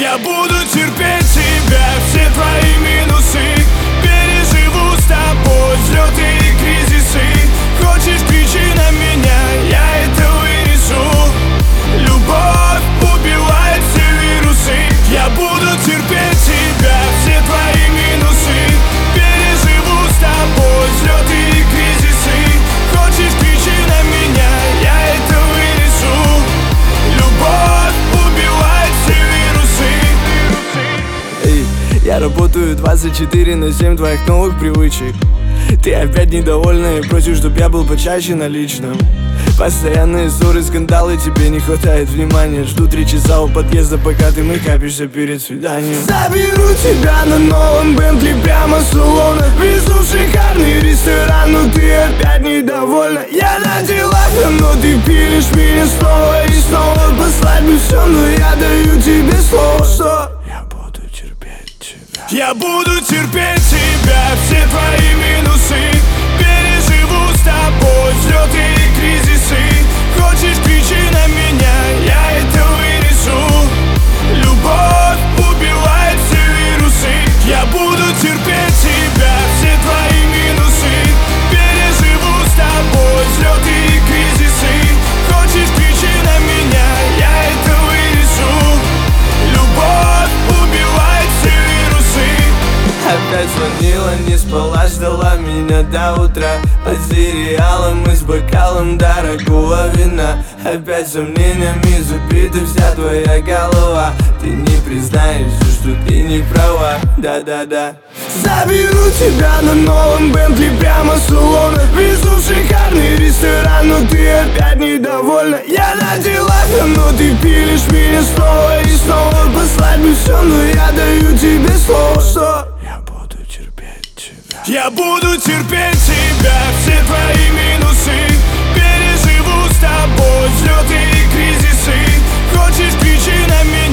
Я буду терпеть тебя, все твои минусы. Переживу с тобой взлеты и кризисы. Хочешь, кричи на меня, я это вынесу. Любовь убивает все вирусы. Я буду терпеть тебя, все твои минусы. Переживу с тобой взлеты и кризисы. Хочешь, кричи на меня, я это вынесу. Любовь убивает все вирусы. Я работаю 24/7 твоих новых привычек. Ты опять недовольна и просишь, чтоб я был почаще на личном. Постоянные ссоры, скандалы, тебе не хватает внимания. Жду 3 часа у подъезда, пока ты мейкапишься перед свиданием. Заберу тебя на новом Бентли прямо с салона. Везу в шикарный ресторан, но ты опять недовольна. Я на делах, но ты пилишь меня снова и снова. Послать бы все, но я даю тебе слово, что я буду терпеть тебя. Я буду терпеть тебя, все твои минусы. Переживу с тобой взлеты и кризисы. Хочешь, кричи на меня, я это вынесу. Любовь убивает все вирусы. Я буду терпеть тебя, все твои минусы. Переживу с тобой взлеты и кризисы. Хочешь, кричи на меня, я это вынесу. Любовь убивает все вирусы. Опять звонила, не спала, ждала меня до утра. Под сериалом и с бокалом дорогого вина. Опять сомнениями забита вся твоя голова. Ты не признаешься, что ты не права, да-да-да. Заберу тебя на новом Бентли прямо с салона. Везу в шикарный ресторан, но ты опять недовольна. Я на делах, но ты пилишь меня снова и снова. Послать бы все, но я даю тебе слово, что я буду терпеть тебя. Я буду терпеть тебя, все твои минусы. Переживу с тобой взлеты и кризисы. Хочешь, кричи на меня.